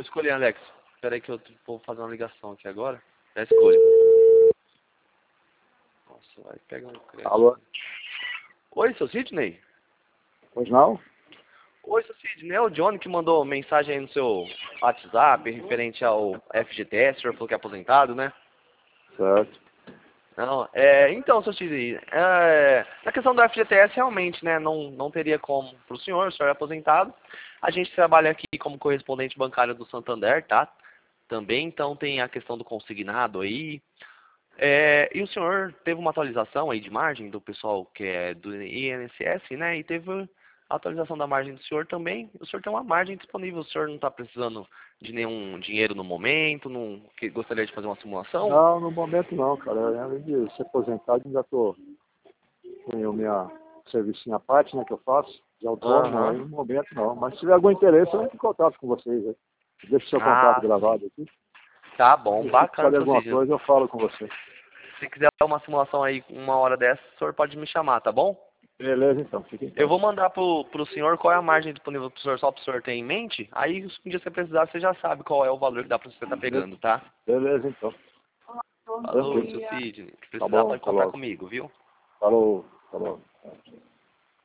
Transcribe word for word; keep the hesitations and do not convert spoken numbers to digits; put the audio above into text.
escolher, Alex. Espera aí que eu vou fazer uma ligação aqui agora. Já escolho. Nossa, vai pegar um crédito. Alô? Oi, seu Sidney? Pois não? Oi, seu Sidney. É o Johnny que mandou mensagem aí no seu WhatsApp referente ao F G T S. O senhor falou que é aposentado, né? Certo. Não, é, então, seu Sidney, é, na questão do F G T S, realmente, né, não, não teria como para o senhor, o senhor é aposentado. A gente trabalha aqui como correspondente bancário do Santander, tá? Também, então, tem a questão do consignado aí. É, e o senhor teve uma atualização aí de margem do pessoal que é do I N S S, né? E teve a atualização da margem do senhor também. O senhor tem uma margem disponível, o senhor não está precisando de nenhum dinheiro no momento, não que gostaria de fazer uma simulação? Não, no momento não, cara. Eu, além de ser aposentado, ainda tô com o minha servicinho à parte, né, que eu faço, de autônomo, Aham. aí no momento não. Mas se tiver algum interesse, eu entro em contato com vocês aí. Deixa o seu contato Ah, gravado aqui. tá bom, E se precisar bacana, de seu alguma Sidney. coisa, eu falo com você. Se quiser uma simulação aí uma hora dessa, o senhor pode me chamar, tá bom? Beleza, então. Fique em Eu paz. vou mandar pro, pro senhor qual é a margem disponível pro senhor, só pro senhor ter em mente. Aí, se um dia você precisar, você já sabe qual é o valor que dá pra você estar pegando, tá? Beleza, então. Falou, seu Tranquilo. Sidney. Se Tá precisar, bom, pode tá contar logo. comigo, viu? Falou, falou.